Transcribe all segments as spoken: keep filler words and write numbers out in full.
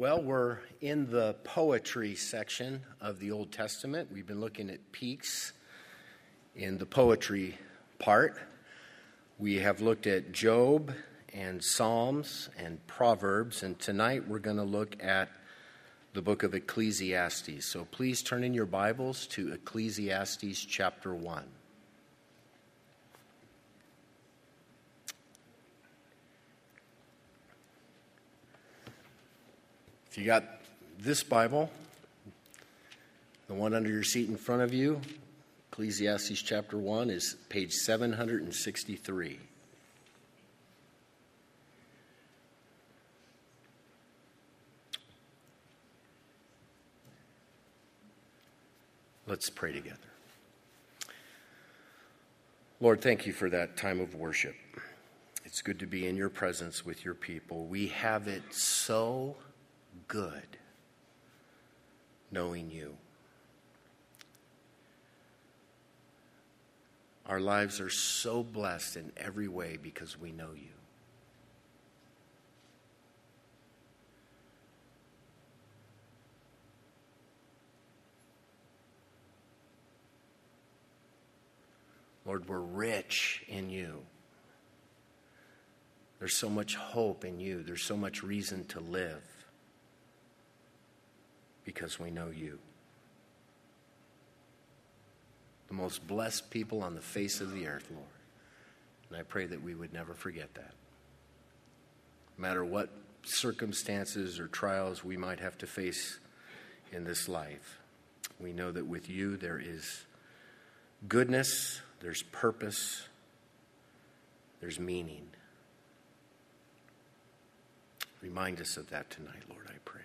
Well, we're in the poetry section of the Old Testament. We've been looking at peaks in the poetry part. We have looked at Job and Psalms and Proverbs, and tonight we're going to look at the book of Ecclesiastes. So please turn in your Bibles to Ecclesiastes chapter one. If you got this Bible, the one under your seat in front of you, Ecclesiastes chapter one is page seven hundred sixty-three. Let's pray together. Lord, thank you for that time of worship. It's good to be in your presence with your people. We have it so good knowing you. Our lives are so blessed in every way because we know you. Lord, we're rich in you. There's so much hope in you. There's so much reason to live because we know you. The most blessed people on the face of the earth, Lord. And I pray that we would never forget that. No matter what circumstances or trials we might have to face in this life, we know that with you there is goodness, there's purpose, there's meaning. Remind us of that tonight, Lord, I pray.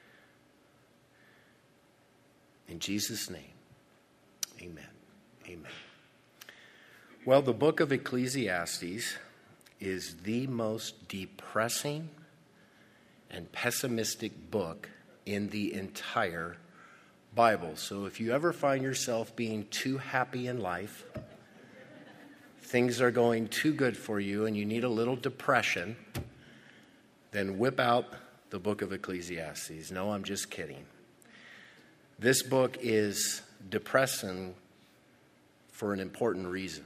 In Jesus' name, amen. Amen. Well, the book of Ecclesiastes is the most depressing and pessimistic book in the entire Bible. So if you ever find yourself being too happy in life, things are going too good for you, and you need a little depression, then whip out the book of Ecclesiastes. No, I'm just kidding. This book is depressing for an important reason.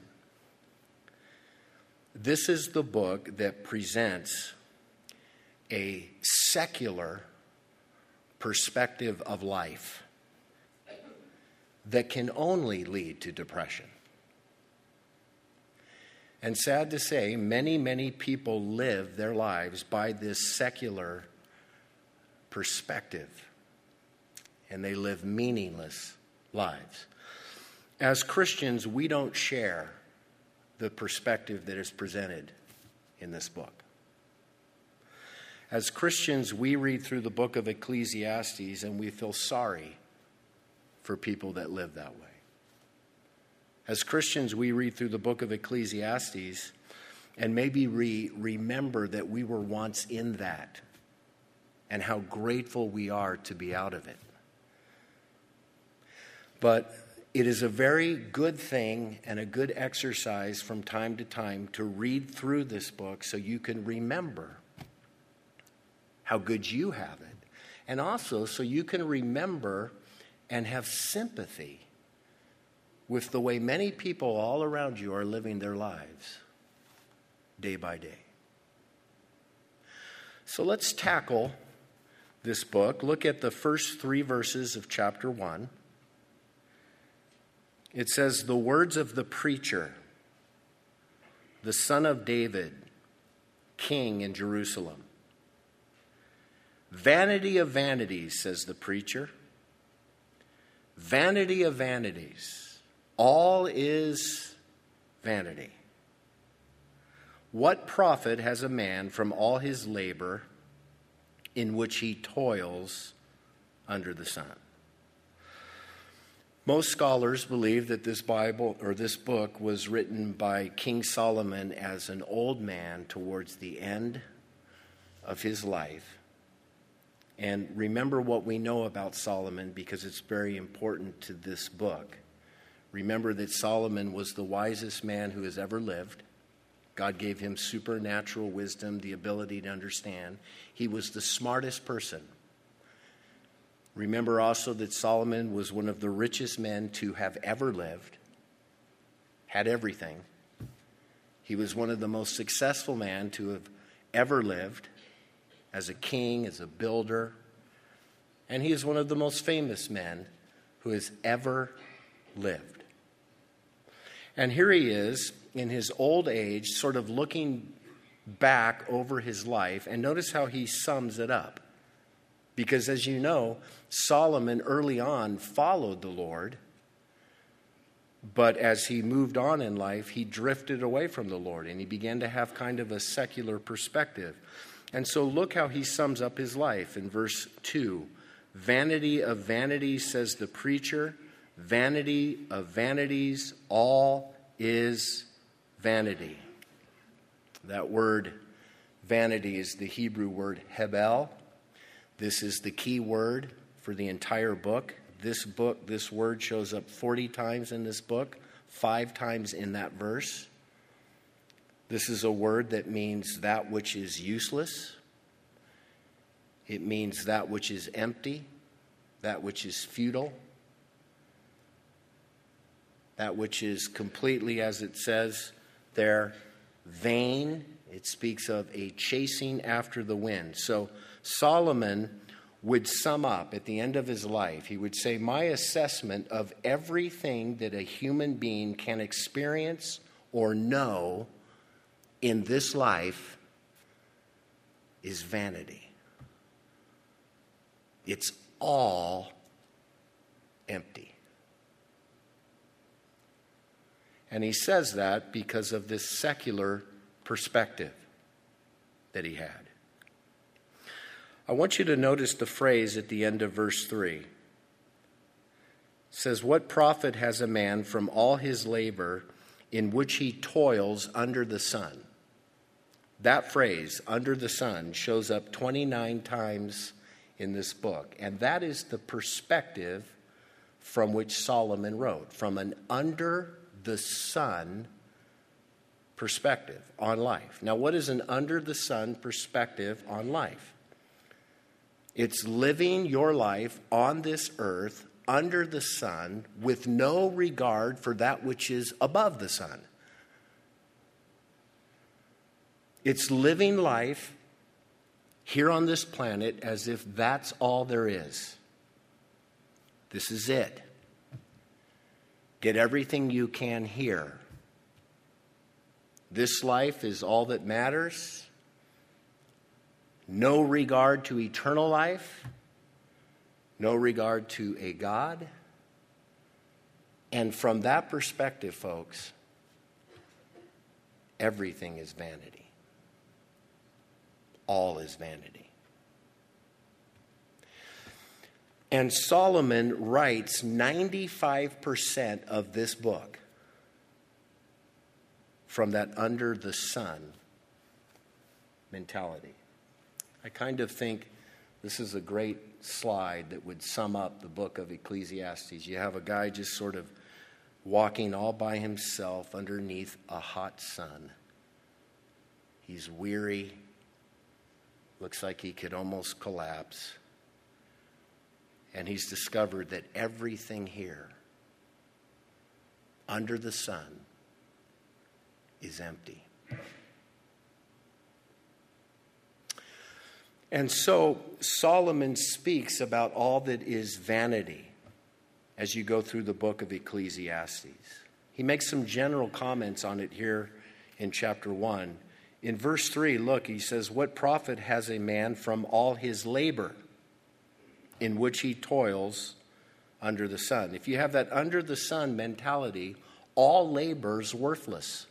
This is the book that presents a secular perspective of life that can only lead to depression. And sad to say, many, many people live their lives by this secular perspective, and they live meaningless lives. As Christians, we don't share the perspective that is presented in this book. As Christians, we read through the book of Ecclesiastes and we feel sorry for people that live that way. As Christians, we read through the book of Ecclesiastes and maybe we remember that we were once in that and how grateful we are to be out of it. But it is a very good thing and a good exercise from time to time to read through this book so you can remember how good you have it. And also so you can remember and have sympathy with the way many people all around you are living their lives day by day. So let's tackle this book. Look at the first three verses of chapter one. It says, the words of the preacher, the son of David, king in Jerusalem. Vanity of vanities, says the preacher. Vanity of vanities. All is vanity. What profit has a man from all his labor in which he toils under the sun? Most scholars believe that this Bible or this book was written by King Solomon as an old man towards the end of his life. And remember what we know about Solomon because it's very important to this book. Remember that Solomon was the wisest man who has ever lived. God gave him supernatural wisdom, the ability to understand. He was the smartest person Remember also that Solomon was one of the richest men to have ever lived, had everything. He was one of the most successful men to have ever lived as a king, as a builder. And he is one of the most famous men who has ever lived. And here he is in his old age, sort of looking back over his life. And notice how he sums it up. Because as you know, Solomon early on followed the Lord. But as he moved on in life, he drifted away from the Lord. And he began to have kind of a secular perspective. And so look how he sums up his life in verse two. Vanity of vanities, says the preacher. Vanity of vanities, all is vanity. That word vanity is the Hebrew word hebel. This is the key word for the entire book. This book, this word shows up forty times in this book, five times in that verse. This is a word that means that which is useless. It means that which is empty, that which is futile, that which is completely, as it says there, vain. It speaks of a chasing after the wind. So Solomon would sum up at the end of his life, he would say, my assessment of everything that a human being can experience or know in this life is vanity. It's all empty. And he says that because of this secular perspective that he had. I want you to notice the phrase at the end of verse three. It says, what profit has a man from all his labor in which he toils under the sun? That phrase, under the sun, shows up twenty-nine times in this book. And that is the perspective from which Solomon wrote, from an under the sun perspective on life. Now, what is an under the sun perspective on life? It's living your life on this earth under the sun with no regard for that which is above the sun. It's living life here on this planet as if that's all there is. This is it. Get everything you can here. This life is all that matters. No regard to eternal life. No regard to a God. And from that perspective, folks, everything is vanity. All is vanity. And Solomon writes ninety-five percent of this book from that under the sun mentality. I kind of think this is a great slide that would sum up the book of Ecclesiastes. You have a guy just sort of walking all by himself underneath a hot sun. He's weary. Looks like he could almost collapse. And he's discovered that everything here under the sun is empty. And so Solomon speaks about all that is vanity as you go through the book of Ecclesiastes. He makes some general comments on it here in chapter one. In verse three, look, he says, what profit has a man from all his labor in which he toils under the sun? If you have that under the sun mentality, all labor is worthless.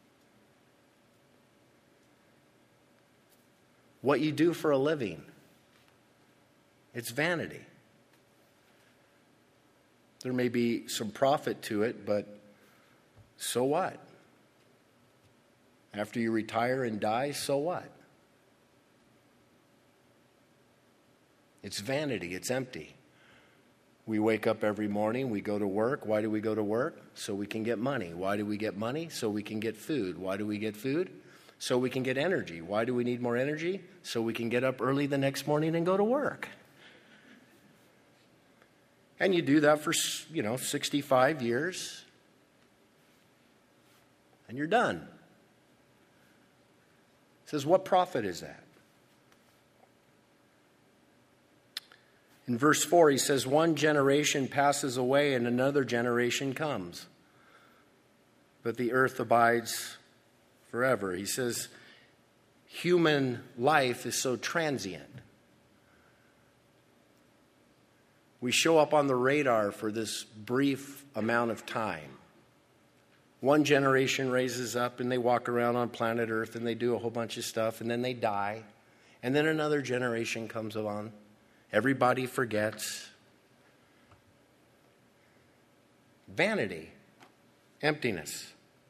What you do for a living, it's vanity. There may be some profit to it, but so what? After you retire and die, so what? It's vanity. It's empty. We wake up every morning. We go to work. Why do we go to work? So we can get money. Why do we get money? So we can get food. Why do we get food? So we can get energy. Why do we need more energy? So we can get up early the next morning and go to work. And you do that for, you know, sixty-five years. And you're done. He says, what profit is that? In verse four, he says, one generation passes away and another generation comes, but the earth abides forever. He says, human life is so transient. We show up on the radar for this brief amount of time. One generation raises up and they walk around on planet Earth and they do a whole bunch of stuff and then they die. And then another generation comes along. Everybody forgets. Vanity, emptiness.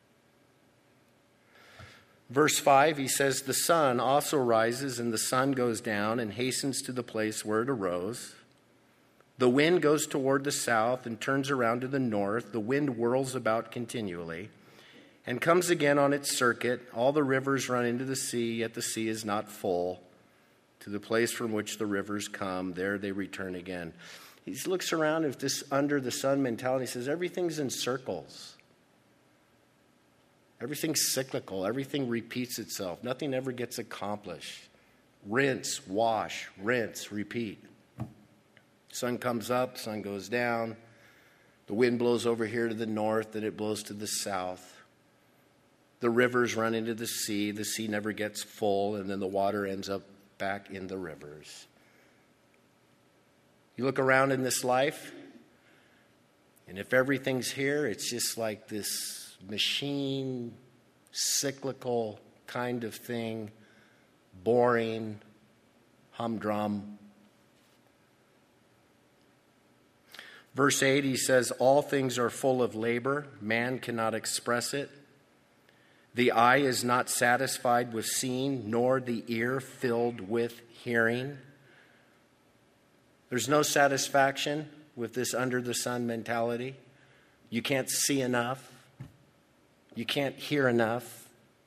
Verse five, he says, the sun also rises and the sun goes down and hastens to the place where it arose. The wind goes toward the south and turns around to the north. The wind whirls about continually and comes again on its circuit. All the rivers run into the sea, yet the sea is not full. To the place from which the rivers come, there they return again. He looks around with this under the sun mentality. He says, everything's in circles. Everything's cyclical. Everything repeats itself. Nothing ever gets accomplished. Rinse, wash, rinse, repeat. Sun comes up, sun goes down. The wind blows over here to the north, then it blows to the south. The rivers run into the sea. The sea never gets full, and then the water ends up back in the rivers. You look around in this life, and if everything's here, it's just like this machine, cyclical kind of thing, boring, humdrum. Verse eight, he says, all things are full of labor. Man cannot express it. The eye is not satisfied with seeing, nor the ear filled with hearing. There's no satisfaction with this under the sun mentality. You can't see enough. You can't hear enough.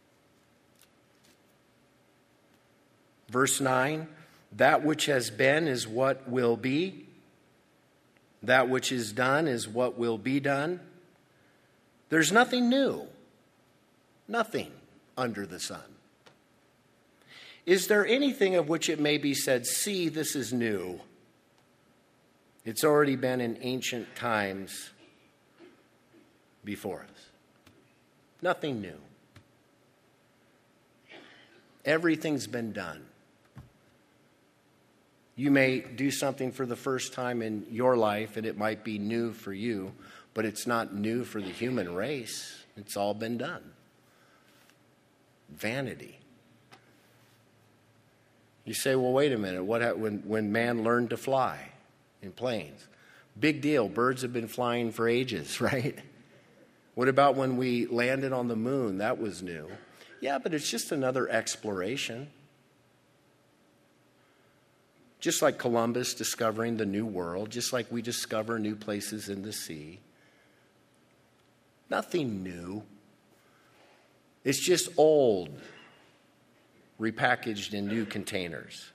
Verse nine, that which has been is what will be. That which is done is what will be done. There's nothing new. Nothing under the sun. Is there anything of which it may be said, see, this is new? It's already been in ancient times before us. Nothing new. Everything's been done. You may do something for the first time in your life, and it might be new for you, but it's not new for the human race. It's all been done. Vanity. You say, well, wait a minute. What happened when, when man learned to fly in planes? Big deal. Birds have been flying for ages, right? What about when we landed on the moon? That was new. Yeah, but it's just another exploration. Just like Columbus discovering the new world, just like we discover new places in the sea. Nothing new. It's just old, repackaged in new containers.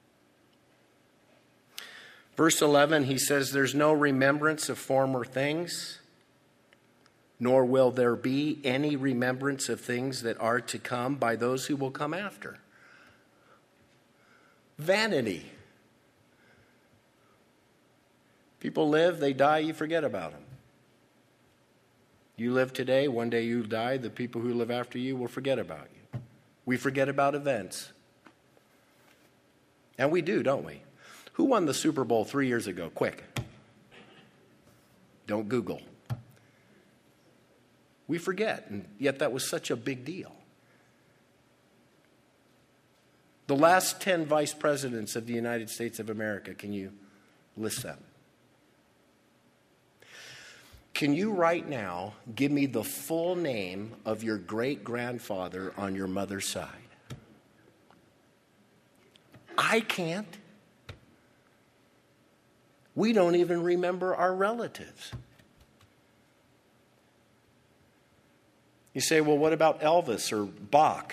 Verse eleven, he says, there's no remembrance of former things, nor will there be any remembrance of things that are to come by those who will come after. Vanity. People live, they die, you forget about them. You live today, one day you die, the people who live after you will forget about you. We forget about events. And we do, don't we? Who won the Super Bowl three years ago? Quick. Don't Google. We forget, and yet that was such a big deal. The last ten vice presidents of the United States of America, can you list them? Can you right now give me the full name of your great-grandfather on your mother's side? I can't. We don't even remember our relatives. You say, well, what about Elvis or Bach?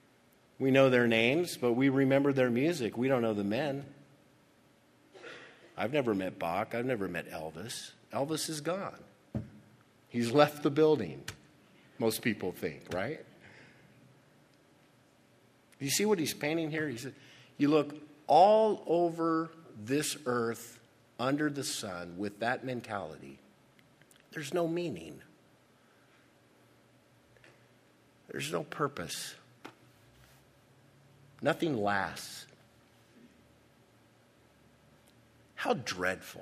We know their names, but we remember their music. We don't know the men. I've never met Bach. I've never met Elvis. Elvis is gone. He's left the building, most people think, right? You see what he's painting here? He said, you look all over this earth under the sun with that mentality. There's no meaning. There's no purpose. Nothing lasts. How dreadful.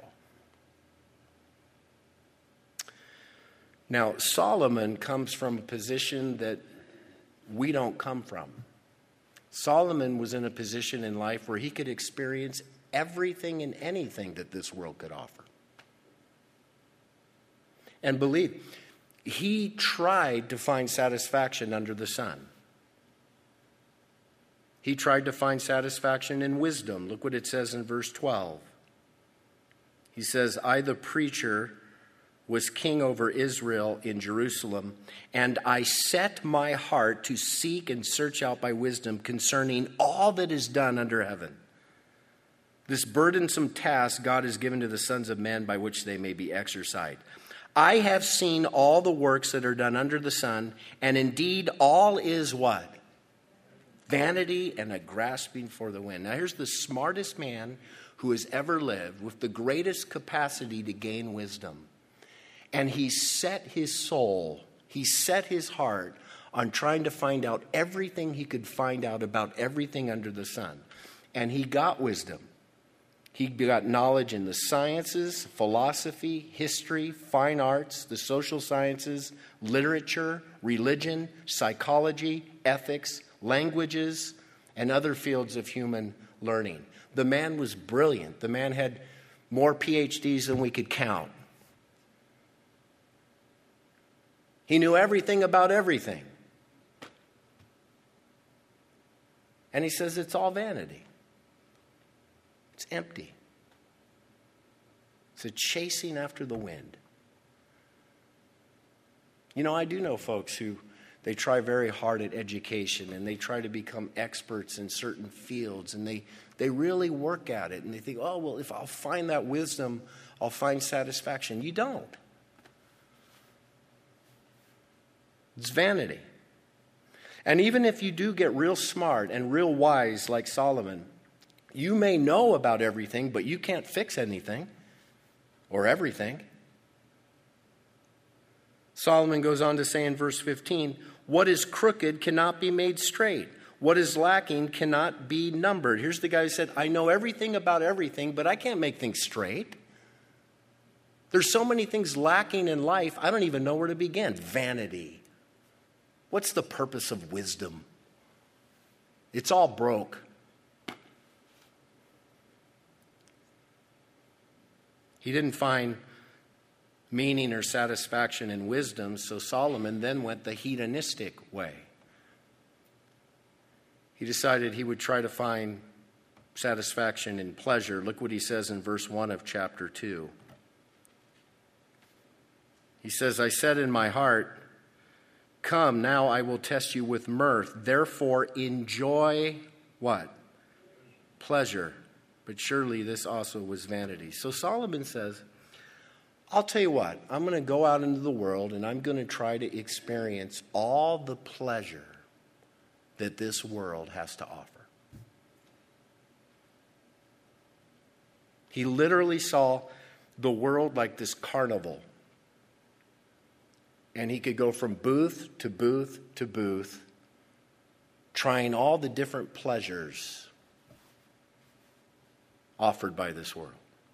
Now, Solomon comes from a position that we don't come from. Solomon was in a position in life where he could experience everything and anything that this world could offer. And believe, he tried to find satisfaction under the sun. He tried to find satisfaction in wisdom. Look what it says in verse twelve. He says, I, the preacher, was king over Israel in Jerusalem, and I set my heart to seek and search out by wisdom concerning all that is done under heaven. This burdensome task God has given to the sons of men by which they may be exercised. I have seen all the works that are done under the sun, and indeed all is what? Vanity and a grasping for the wind. Now here's the smartest man who has ever lived with the greatest capacity to gain wisdom. And he set his soul, he set his heart on trying to find out everything he could find out about everything under the sun. And he got wisdom. He got knowledge in the sciences, philosophy, history, fine arts, the social sciences, literature, religion, psychology, ethics, languages, and other fields of human learning. The man was brilliant. The man had more P H Ds than we could count. He knew everything about everything. And he says it's all vanity. It's empty. It's a chasing after the wind. You know, I do know folks who, they try very hard at education and they try to become experts in certain fields and they, they really work at it and they think, oh, well, if I'll find that wisdom, I'll find satisfaction. You don't. It's vanity. And even if you do get real smart and real wise like Solomon, you may know about everything, but you can't fix anything or everything. Solomon goes on to say in verse fifteen, what is crooked cannot be made straight. What is lacking cannot be numbered. Here's the guy who said, I know everything about everything, but I can't make things straight. There's so many things lacking in life, I don't even know where to begin. Vanity. What's the purpose of wisdom? It's all broke. He didn't find meaning or satisfaction in wisdom, so Solomon then went the hedonistic way. He decided he would try to find satisfaction in pleasure. Look what he says in verse one of chapter two. He says, I said in my heart, come, now I will test you with mirth. Therefore enjoy what? Pleasure. But surely this also was vanity. So Solomon says, I'll tell you what, I'm going to go out into the world and I'm going to try to experience all the pleasure that this world has to offer. He literally saw the world like this carnival. And he could go from booth to booth to booth, trying all the different pleasures offered by this world.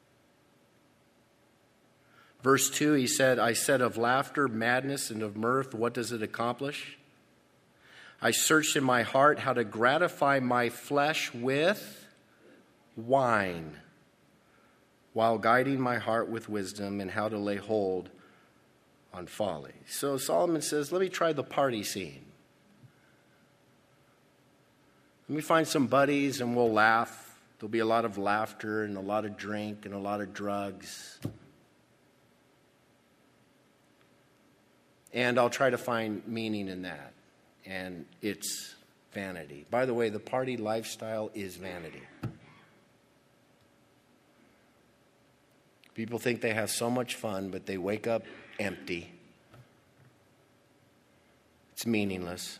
Verse two, he said, I said of laughter, madness, and of mirth, what does it accomplish? I searched in my heart how to gratify my flesh with wine, while guiding my heart with wisdom, and how to lay hold on folly. So Solomon says, let me try the party scene. Let me find some buddies and we'll laugh. There'll be a lot of laughter and a lot of drink and a lot of drugs. And I'll try to find meaning in that. And it's vanity. By the way, the party lifestyle is vanity. People think they have so much fun, but they wake up empty. It's meaningless.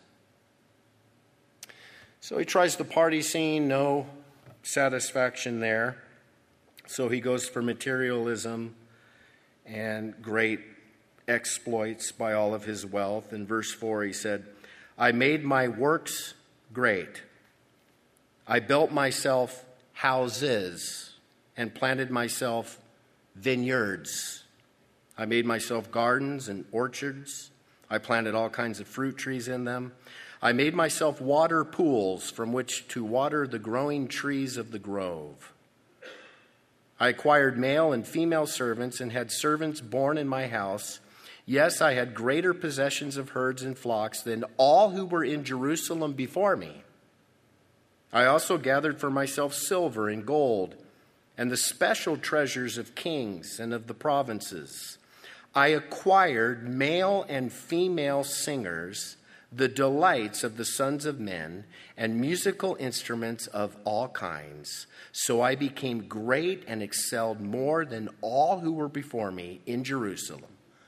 So he tries the party scene, no satisfaction there. So he goes for materialism and great exploits by all of his wealth. In verse four, he said, I made my works great. I built myself houses and planted myself vineyards. I made myself gardens and orchards. I planted all kinds of fruit trees in them. I made myself water pools from which to water the growing trees of the grove. I acquired male and female servants and had servants born in my house. Yes, I had greater possessions of herds and flocks than all who were in Jerusalem before me. I also gathered for myself silver and gold and the special treasures of kings and of the provinces. I acquired male and female singers, the delights of the sons of men, and musical instruments of all kinds. So I became great and excelled more than all who were before me in Jerusalem.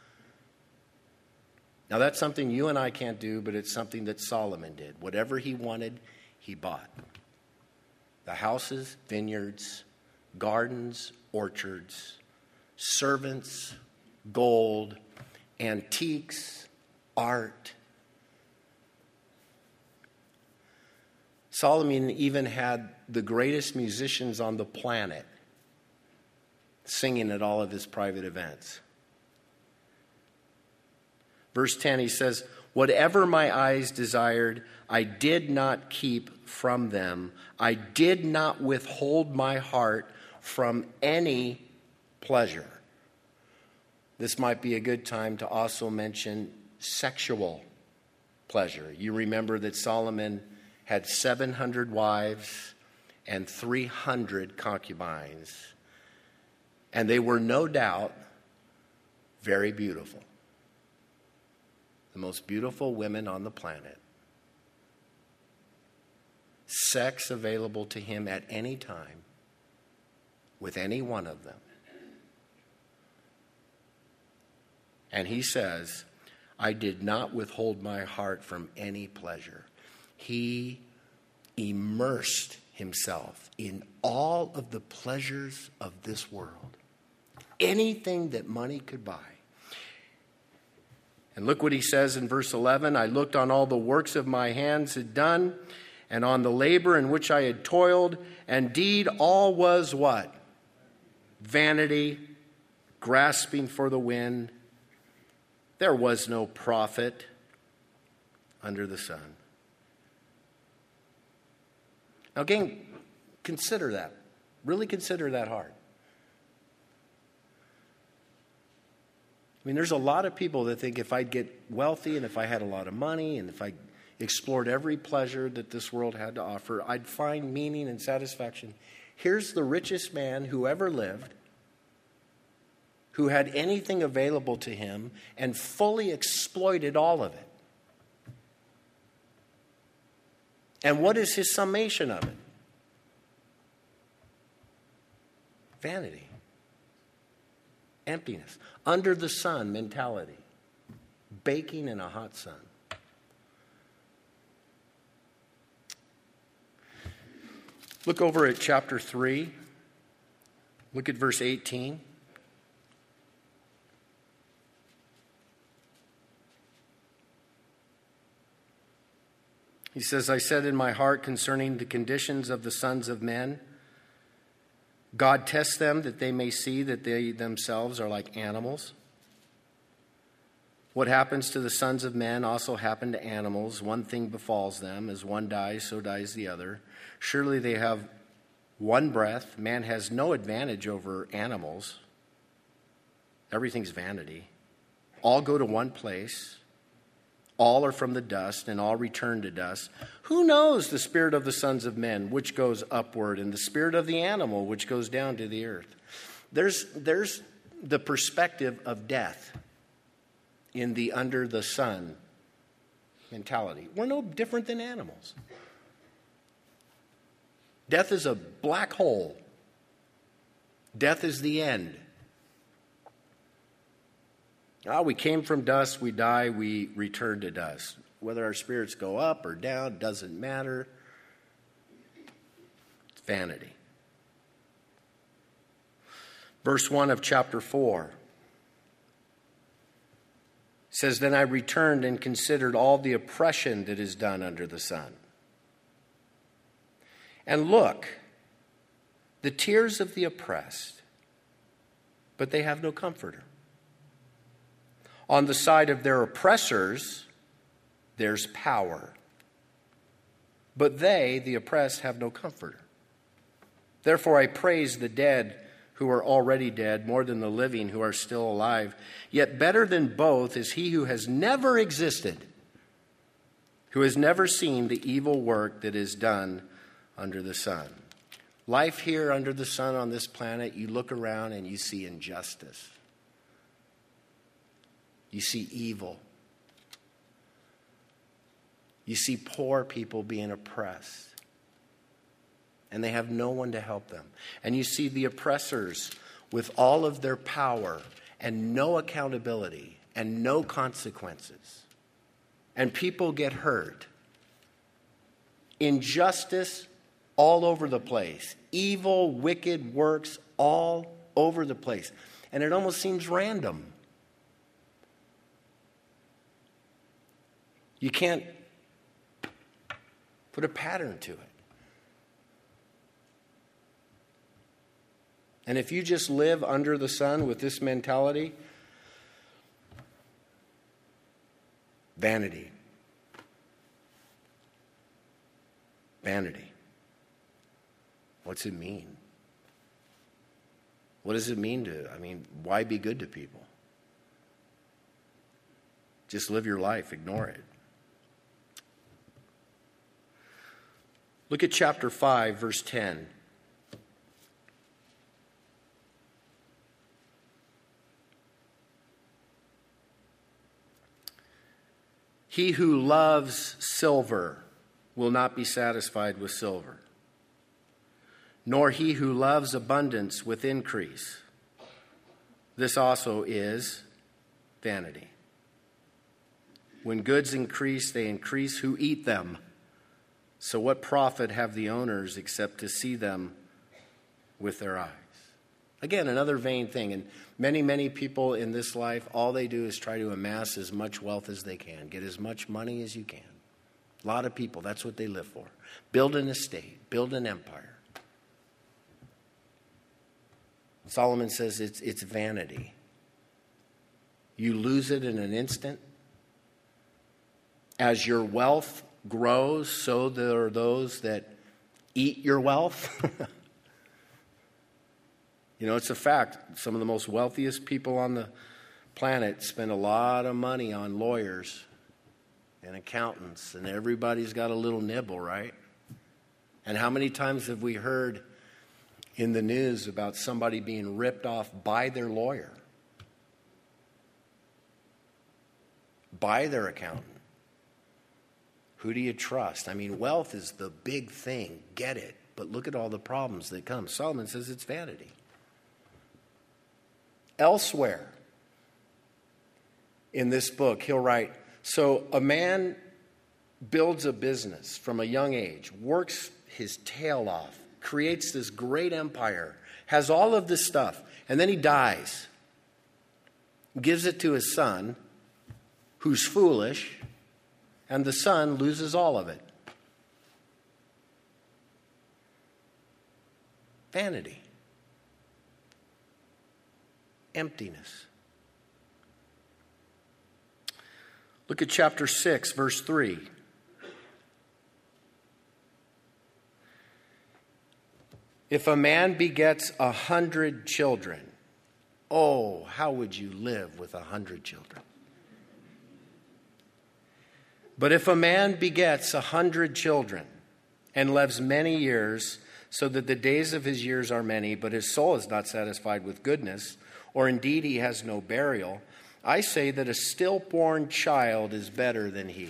Now that's something you and I can't do, but it's something that Solomon did. Whatever he wanted, he bought. The houses, vineyards, gardens, orchards, servants, gold, antiques, art. Solomon even had the greatest musicians on the planet singing at all of his private events. Verse ten, he says, whatever my eyes desired, I did not keep from them. I did not withhold my heart from any pleasure. This might be a good time to also mention sexual pleasure. You remember that Solomon had seven hundred wives and three hundred concubines. And they were no doubt very beautiful. The most beautiful women on the planet. Sex available to him at any time with any one of them. And he says, I did not withhold my heart from any pleasure. He immersed himself in all of the pleasures of this world. Anything that money could buy. And look what he says in verse eleven. I looked on all the works of my hands had done, and on the labor in which I had toiled. Indeed, all was what? Vanity, grasping for the wind. There was no profit under the sun. Now, again, consider that. Really consider that hard. I mean, there's a lot of people that think if I'd get wealthy and if I had a lot of money and if I explored every pleasure that this world had to offer, I'd find meaning and satisfaction. Here's the richest man who ever lived, who had anything available to him and fully exploited all of it. And what is his summation of it? Vanity. Emptiness. Under the sun mentality. Baking in a hot sun. Look over at chapter three. Look at verse eighteen. He says, I said in my heart concerning the conditions of the sons of men, God tests them that they may see that they themselves are like animals. What happens to the sons of men also happened to animals. One thing befalls them. As one dies, so dies the other. Surely they have one breath. Man has no advantage over animals. Everything's vanity. All go to one place. All are from the dust, and all return to dust. Who knows the spirit of the sons of men, which goes upward, and the spirit of the animal, which goes down to the earth? There's, there's the perspective of death in the under the sun mentality. We're no different than animals. Death is a black hole. Death is the end. Oh, we came from dust, we die, we return to dust. Whether our spirits go up or down doesn't matter. It's vanity. Verse one of chapter four says, "Then I returned and considered all the oppression that is done under the sun. And look, the tears of the oppressed, but they have no comforter. On the side of their oppressors, there's power. But they, the oppressed, have no comforter. Therefore I praise the dead who are already dead more than the living who are still alive. Yet better than both is he who has never existed, who has never seen the evil work that is done under the sun." Life here under the sun on this planet, you look around and you see injustice. You see evil. You see poor people being oppressed. And they have no one to help them. And you see the oppressors with all of their power and no accountability and no consequences. And people get hurt. Injustice all over the place. Evil, wicked works all over the place. And it almost seems random. You can't put a pattern to it. And if you just live under the sun with this mentality, vanity. Vanity. What's it mean? What does it mean to, I mean, why be good to people? Just live your life, ignore it. Look at chapter five, verse ten. He who loves silver will not be satisfied with silver, nor he who loves abundance with increase. This also is vanity. When goods increase, they increase who eat them. So what profit have the owners except to see them with their eyes? Again, another vain thing. And many, many people in this life, all they do is try to amass as much wealth as they can. Get as much money as you can. A lot of people, that's what they live for. Build an estate. Build an empire. Solomon says it's, it's vanity. You lose it in an instant. As your wealth grows, so there are those that eat your wealth. You know, it's a fact. Some of the most wealthiest people on the planet spend a lot of money on lawyers and accountants, and everybody's got a little nibble, right? And how many times have we heard in the news about somebody being ripped off by their lawyer, by their accountant? Who do you trust? I mean, wealth is the big thing. Get it. But look at all the problems that come. Solomon says it's vanity. Elsewhere in this book, he'll write, so a man builds a business from a young age, works his tail off, creates this great empire, has all of this stuff, and then he dies, gives it to his son, who's foolish, and the son loses all of it. Vanity. Emptiness. Look at chapter six, verse three. If a man begets a hundred children, oh, how would you live with a hundred children? But if a man begets a hundred children and lives many years, so that the days of his years are many, but his soul is not satisfied with goodness, or indeed he has no burial, I say that a stillborn child is better than he.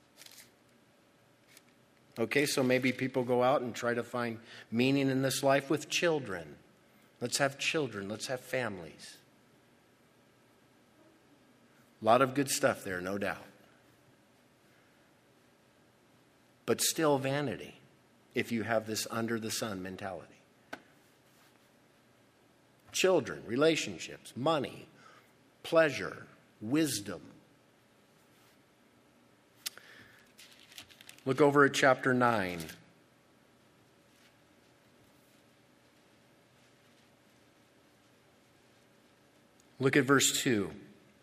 Okay, so maybe people go out and try to find meaning in this life with children. Let's have children. Let's have families. A lot of good stuff there, no doubt. But still vanity if you have this under the sun mentality. Children, relationships, money, pleasure, wisdom. Look over at chapter nine. Look at verse two.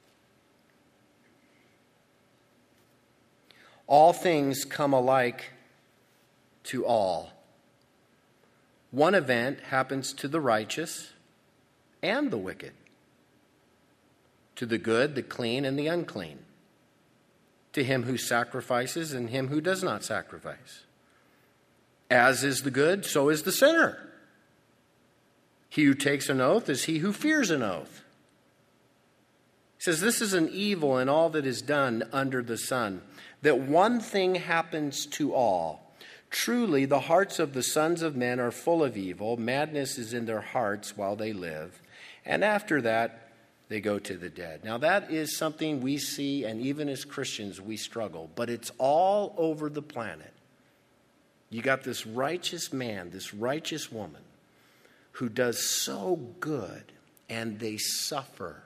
All things come alike to all. One event happens to the righteous and the wicked, to the good, the clean, and the unclean, to him who sacrifices and him who does not sacrifice. As is the good, so is the sinner. He who takes an oath is he who fears an oath. He says, this is an evil in all that is done under the sun, that one thing happens to all. Truly, the hearts of the sons of men are full of evil. Madness is in their hearts while they live. And after that, they go to the dead. Now, that is something we see, and even as Christians, we struggle. But it's all over the planet. You got this righteous man, this righteous woman, who does so good, and they suffer.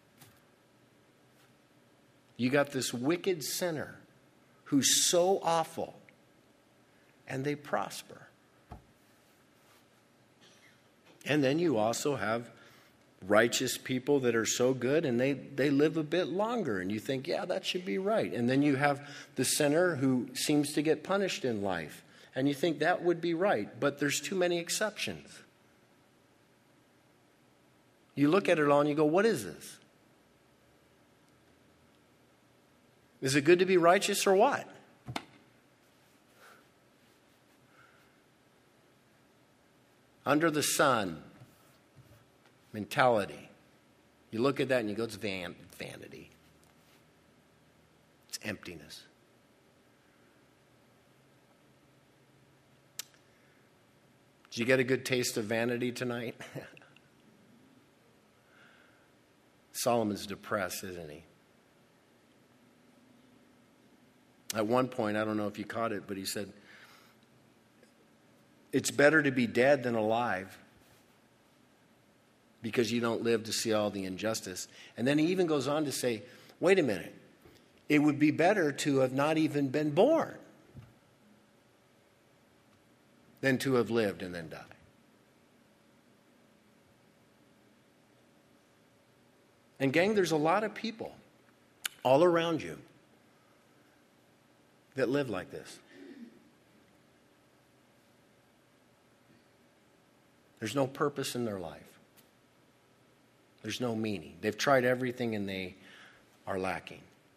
You got this wicked sinner who's so awful, and they prosper. And then you also have righteous people that are so good, and they, they live a bit longer, and you think, yeah, that should be right. And then you have the sinner who seems to get punished in life, and you think that would be right, but there's too many exceptions. You look at it all and you go, what is this? Is it good to be righteous or what? Under the sun mentality. You look at that and you go, it's van- vanity. It's emptiness. Did you get a good taste of vanity tonight? Solomon's depressed, isn't he? At one point, I don't know if you caught it, but he said, it's better to be dead than alive because you don't live to see all the injustice. And then he even goes on to say, wait a minute, it would be better to have not even been born than to have lived and then die. And gang, there's a lot of people all around you that live like this. There's no purpose in their life. There's no meaning. They've tried everything and they are lacking.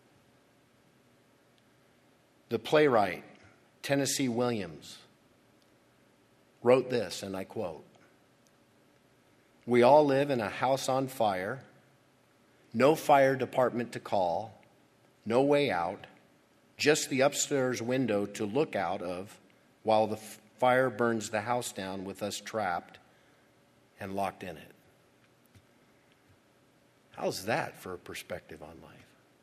The playwright, Tennessee Williams, wrote this, and I quote, "We all live in a house on fire, no fire department to call, no way out, just the upstairs window to look out of while the fire burns the house down with us trapped and locked in it." How's that for a perspective on life?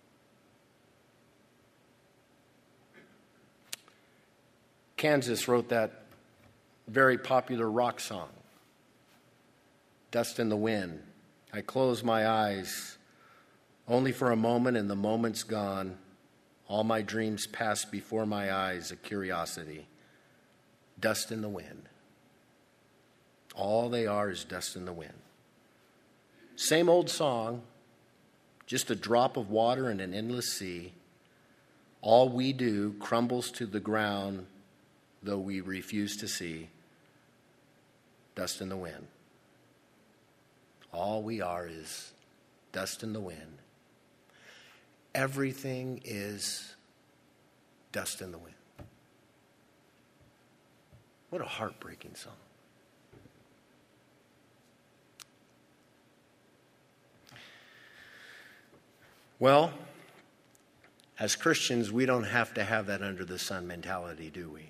Kansas wrote that very popular rock song, "Dust in the Wind." I close my eyes only for a moment, and the moment's gone. All my dreams pass before my eyes, a curiosity. Dust in the wind. All they are is dust in the wind. Same old song, just a drop of water in an endless sea. All we do crumbles to the ground, though we refuse to see. Dust in the wind. All we are is dust in the wind. Everything is dust in the wind. What a heartbreaking song. Well, as Christians, we don't have to have that under the sun mentality, do we?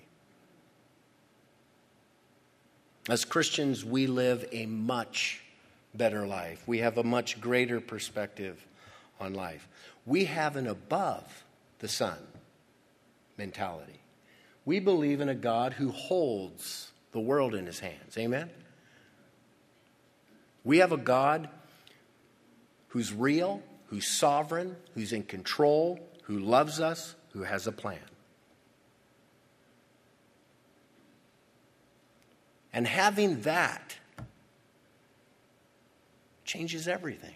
As Christians, we live a much better life. We have a much greater perspective on life. We have an above the sun mentality. We believe in a God who holds the world in his hands. Amen? We have a God who's real, who's sovereign, who's in control, who loves us, who has a plan. And having that changes everything.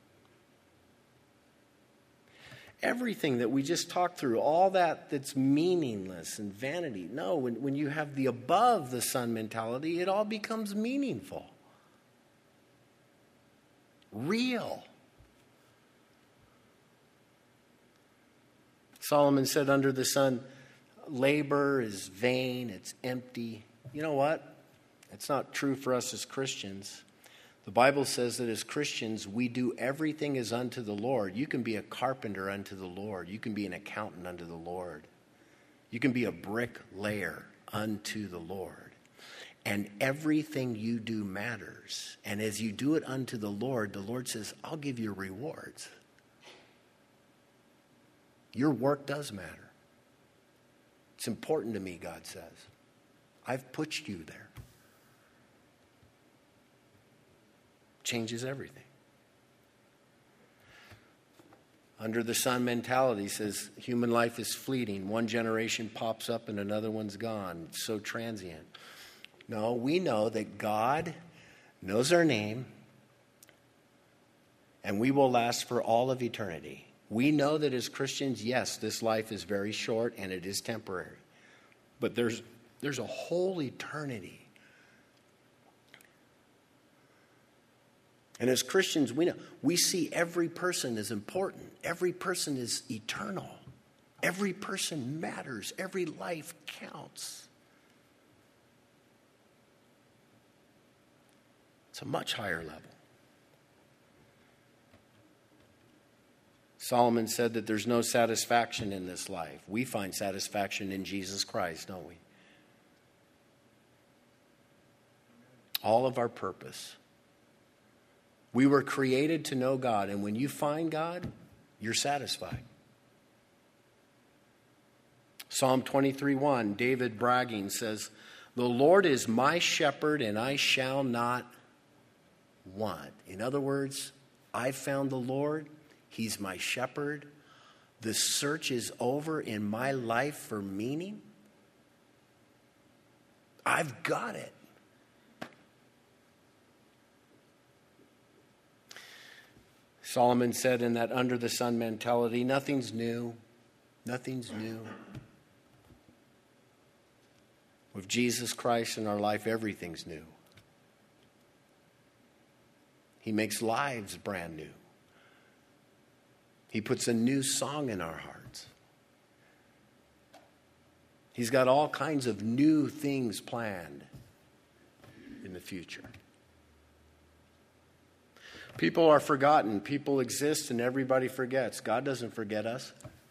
Everything that we just talked through, all that that's meaningless and vanity. No, when, when you have the above the sun mentality, it all becomes meaningful. Real. Solomon said under the sun, labor is vain, it's empty. You know what? It's not true for us as Christians. The Bible says that as Christians, we do everything as unto the Lord. You can be a carpenter unto the Lord. You can be an accountant unto the Lord. You can be a bricklayer unto the Lord. And everything you do matters. And as you do it unto the Lord, the Lord says, I'll give you rewards. Your work does matter. It's important to me, God says. I've put you there. Changes everything. Under the sun mentality says human life is fleeting. One generation pops up and another one's gone. It's so transient. No, we know that God knows our name and we will last for all of eternity. We know that as Christians, yes, this life is very short and it is temporary. But there's there's a whole eternity. And as Christians, we know we see every person as important. Every person is eternal. Every person matters. Every life counts. It's a much higher level. Solomon said that there's no satisfaction in this life. We find satisfaction in Jesus Christ, don't we? All of our purpose. We were created to know God, and when you find God, you're satisfied. Psalm twenty-three one, David bragging says, "The Lord is my shepherd, and I shall not want." In other words, I found the Lord. He's my shepherd. The search is over in my life for meaning. I've got it. Solomon said in that under the sun mentality, nothing's new. Nothing's new. With Jesus Christ in our life, everything's new. He makes lives brand new. He puts a new song in our hearts. He's got all kinds of new things planned in the future. People are forgotten. People exist and everybody forgets. God doesn't forget us.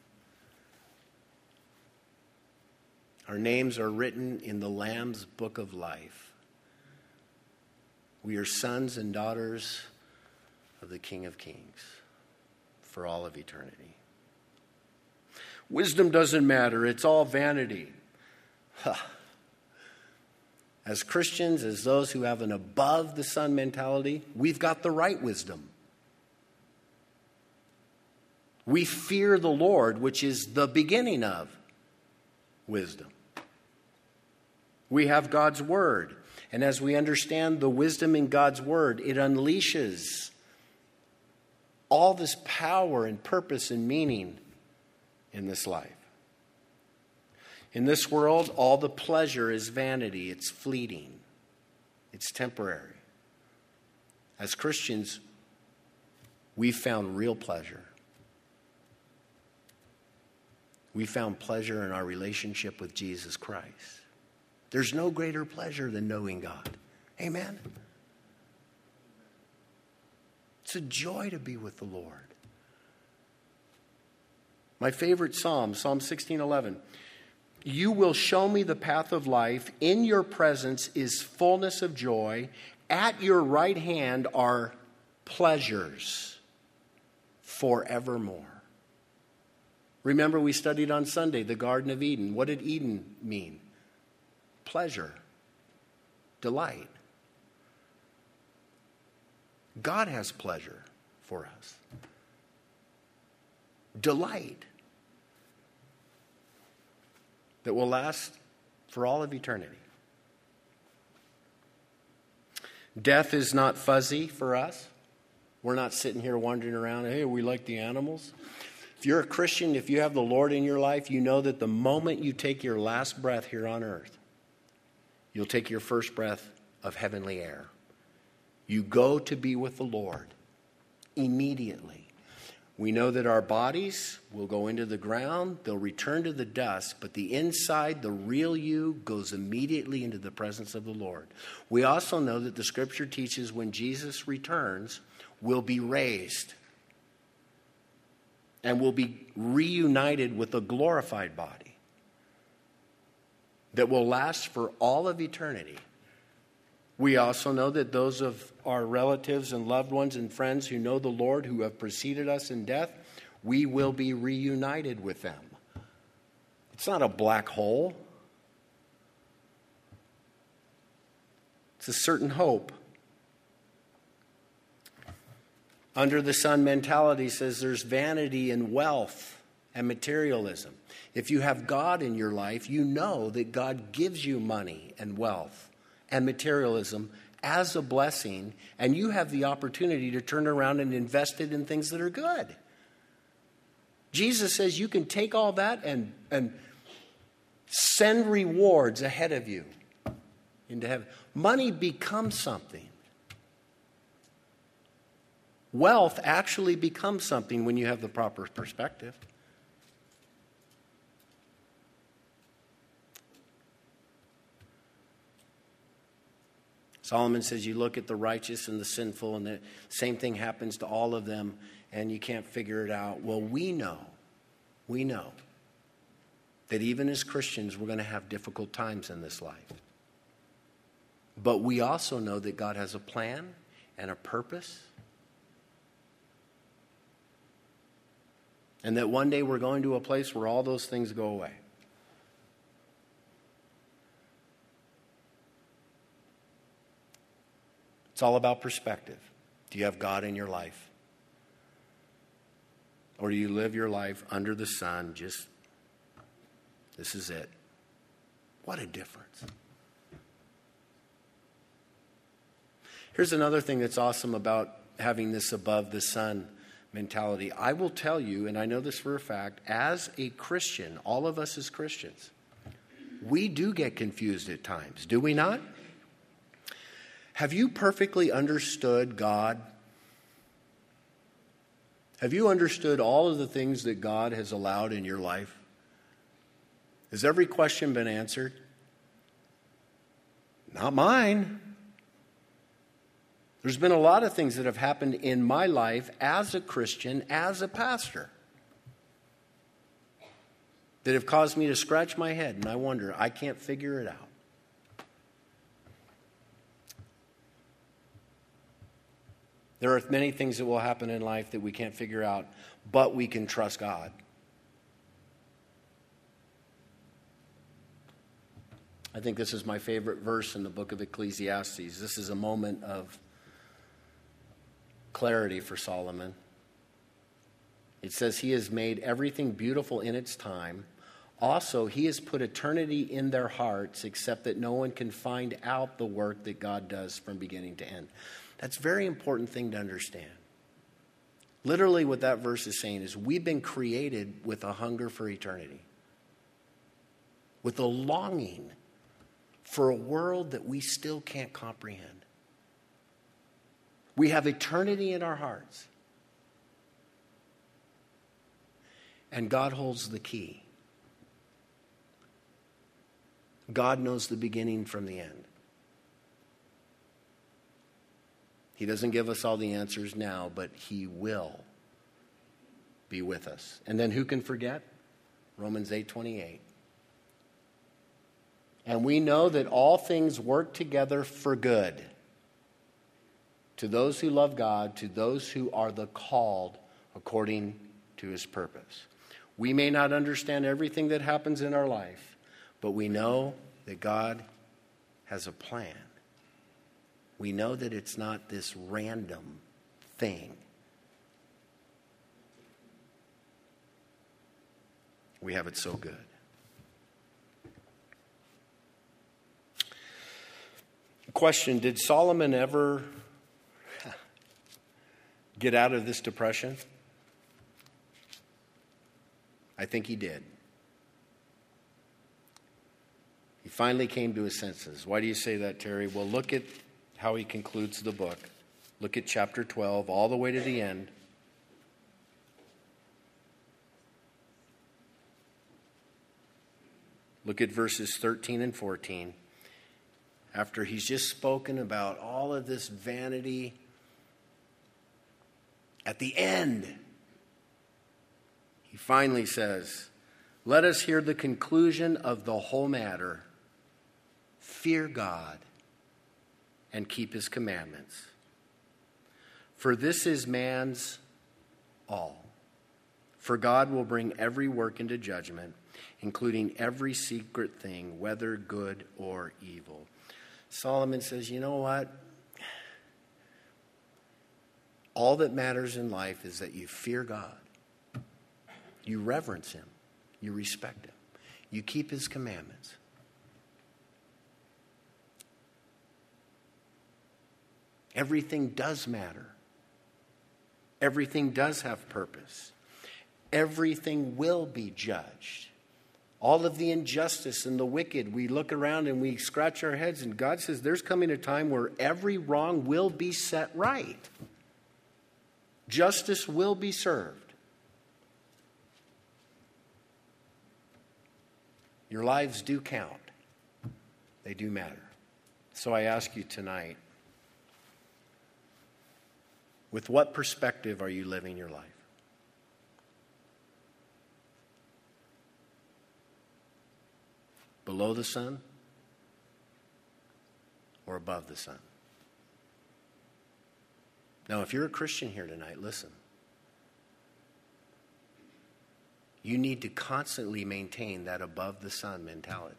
Our names are written in the Lamb's book of life. We are sons and daughters of the King of Kings for all of eternity. Wisdom doesn't matter. It's all vanity. Huh. As Christians, as those who have an above the sun mentality, we've got the right wisdom. We fear the Lord, which is the beginning of wisdom. We have God's word. And as we understand the wisdom in God's word, it unleashes all this power and purpose and meaning in this life. In this world, all the pleasure is vanity. It's fleeting. It's temporary. As Christians, we found real pleasure. We found pleasure in our relationship with Jesus Christ. There's no greater pleasure than knowing God. Amen? It's a joy to be with the Lord. My favorite psalm, Psalm sixteen eleven. You will show me the path of life. In your presence is fullness of joy. At your right hand are pleasures forevermore. Remember, we studied on Sunday the Garden of Eden. What did Eden mean? Pleasure, delight. God has pleasure for us. Delight that will last for all of eternity. Death is not fuzzy for us. We're not sitting here wandering around, hey, we like the animals. If you're a Christian, if you have the Lord in your life, you know that the moment you take your last breath here on earth, you'll take your first breath of heavenly air. You go to be with the Lord immediately. We know that our bodies will go into the ground, they'll return to the dust, but the inside, the real you, goes immediately into the presence of the Lord. We also know that the Scripture teaches when Jesus returns, we'll be raised and we'll be reunited with a glorified body that will last for all of eternity. We also know that those of our relatives and loved ones and friends who know the Lord, who have preceded us in death, we will be reunited with them. It's not a black hole. It's a certain hope. Under the sun mentality says there's vanity in wealth and materialism. If you have God in your life, you know that God gives you money and wealth and materialism as a blessing, and you have the opportunity to turn around and invest it in things that are good. Jesus says you can take all that and, and send rewards ahead of you into heaven. Money becomes something. Wealth actually becomes something when you have the proper perspective. Solomon says you look at the righteous and the sinful, and the same thing happens to all of them, and you can't figure it out. Well, we know, we know that even as Christians, we're going to have difficult times in this life. But we also know that God has a plan and a purpose, and that one day we're going to a place where all those things go away. It's all about perspective. Do you have God in your life? Or do you live your life under the sun, just, this is it? What a difference. Here's another thing that's awesome about having this above the sun mentality. I will tell you, and I know this for a fact, as a Christian, all of us as Christians, we do get confused at times, do we not? Have you perfectly understood God? Have you understood all of the things that God has allowed in your life? Has every question been answered? Not mine. There's been a lot of things that have happened in my life as a Christian, as a pastor, that have caused me to scratch my head and I wonder, I can't figure it out. There are many things that will happen in life that we can't figure out, but we can trust God. I think this is my favorite verse in the book of Ecclesiastes. This is a moment of clarity for Solomon. It says, he has made everything beautiful in its time. Also, he has put eternity in their hearts, except that no one can find out the work that God does from beginning to end. That's a very important thing to understand. Literally what that verse is saying is we've been created with a hunger for eternity, with a longing for a world that we still can't comprehend. We have eternity in our hearts. And God holds the key. God knows the beginning from the end. He doesn't give us all the answers now, but he will be with us. And then who can forget? Romans eight twenty-eight. And we know that all things work together for good to those who love God, to those who are the called according to his purpose. We may not understand everything that happens in our life, but we know that God has a plan. We know that it's not this random thing. We have it so good. Question, did Solomon ever get out of this depression? I think he did. He finally came to his senses. Why do you say that, Terry? Well, look at how he concludes the book. Look at chapter twelve, all the way to the end. Look at verses thirteen and fourteen. After he's just spoken about all of this vanity, at the end, he finally says, "Let us hear the conclusion of the whole matter. Fear God and keep his commandments. For this is man's all. For God will bring every work into judgment, including every secret thing, whether good or evil." Solomon says, you know what? All that matters in life is that you fear God. You reverence him. You respect him. You keep his commandments. Everything does matter. Everything does have purpose. Everything will be judged. All of the injustice and the wicked, we look around and we scratch our heads, and God says there's coming a time where every wrong will be set right. Justice will be served. Your lives do count. They do matter. So I ask you tonight, with what perspective are you living your life? Below the sun or above the sun? Now, if you're a Christian here tonight, listen. You need to constantly maintain that above the sun mentality.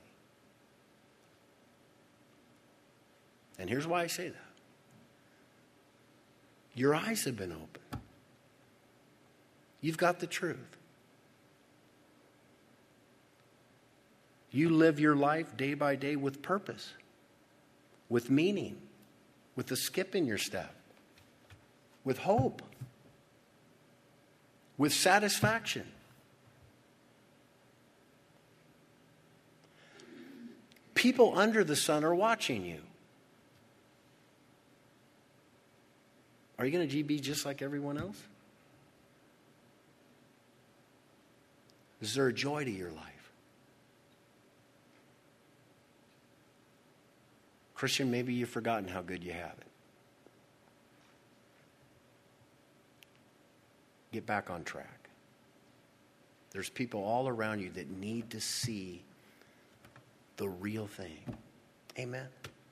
And here's why I say that. Your eyes have been opened. You've got the truth. You live your life day by day with purpose, with meaning, with a skip in your step, with hope, with satisfaction. People under the sun are watching you. Are you going to be just like everyone else? Is there a joy to your life? Christian, maybe you've forgotten how good you have it. Get back on track. There's people all around you that need to see the real thing. Amen.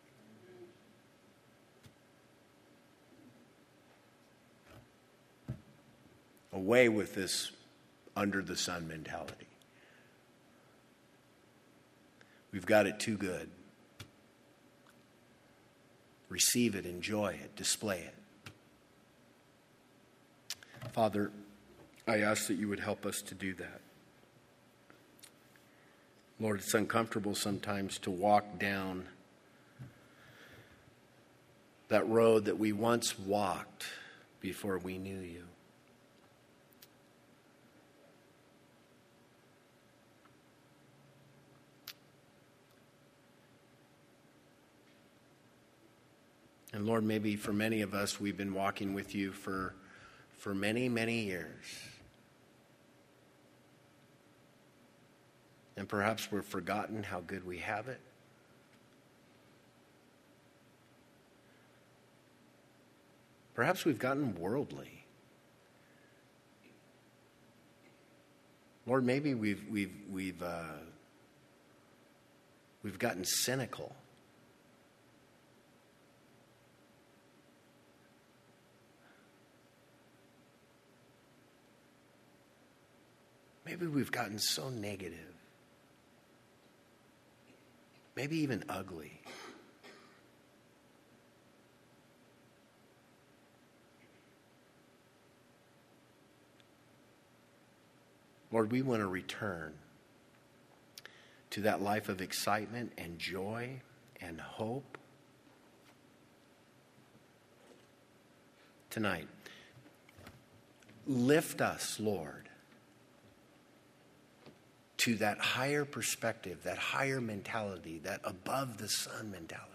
Away with this under the sun mentality. We've got it too good. Receive it, enjoy it, display it. Father, I ask that you would help us to do that. Lord, it's uncomfortable sometimes to walk down that road that we once walked before we knew you. And Lord, maybe for many of us, we've been walking with you for, for many, many years. And perhaps we've forgotten how good we have it. Perhaps we've gotten worldly. Lord, maybe we've we've we've uh, we've gotten cynical. Maybe we've gotten so negative. Maybe even ugly. Lord, we want to return to that life of excitement and joy and hope. Tonight, lift us, Lord, to that higher perspective, that higher mentality, that above the sun mentality.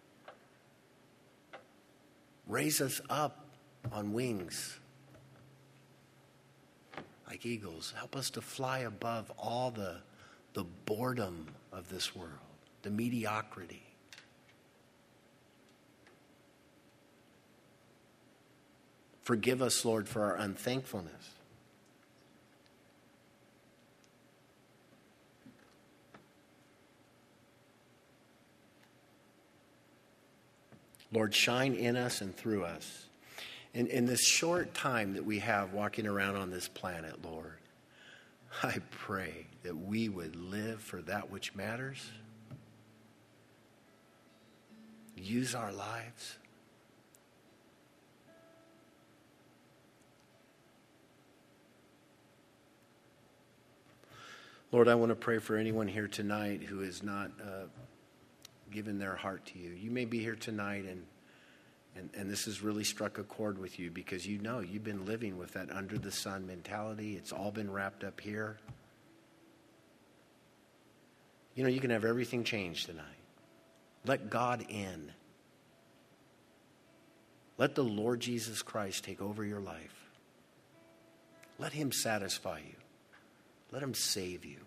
Raise us up on wings like eagles. Help us to fly above all the, the boredom of this world, the mediocrity. Forgive us, Lord, for our unthankfulness. Lord, shine in us and through us. In, in this short time that we have walking around on this planet, Lord, I pray that we would live for that which matters. Use our lives. Lord, I want to pray for anyone here tonight who has not uh, given their heart to you. You may be here tonight and, and, and this has really struck a chord with you because you know you've been living with that under the sun mentality. It's all been wrapped up here. You know, you can have everything changed tonight. Let God in. Let the Lord Jesus Christ take over your life. Let him satisfy you. Let him save you.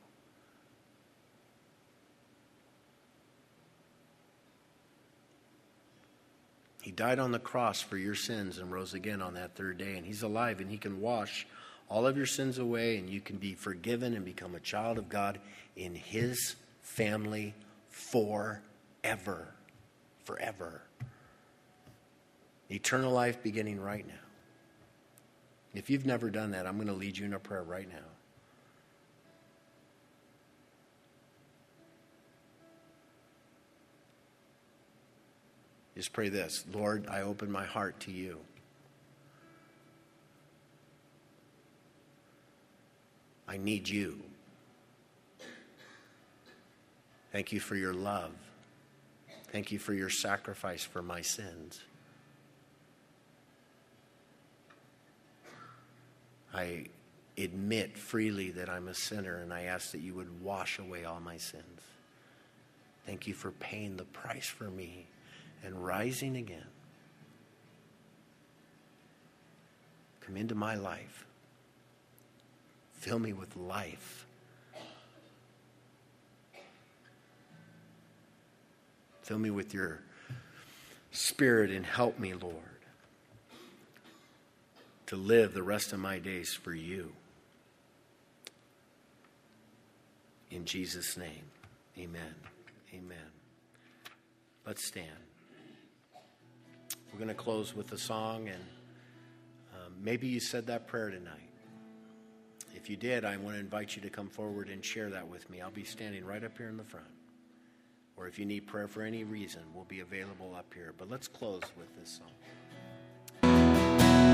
He died on the cross for your sins and rose again on that third day. And he's alive and he can wash all of your sins away and you can be forgiven and become a child of God in his family forever. Forever. Eternal life beginning right now. If you've never done that, I'm going to lead you in a prayer right now. Just pray this. Lord, I open my heart to you. I need you. Thank you for your love. Thank you for your sacrifice for my sins. I admit freely that I'm a sinner and I ask that you would wash away all my sins. Thank you for paying the price for me and rising again. Come into my life. Fill me with life. Fill me with your spirit and help me, Lord, to live the rest of my days for you. In Jesus' name, amen. Amen. Let's stand. We're going to close with a song, and um, maybe you said that prayer tonight. If you did, I want to invite you to come forward and share that with me. I'll be standing right up here in the front. Or if you need prayer for any reason, we'll be available up here. But let's close with this song.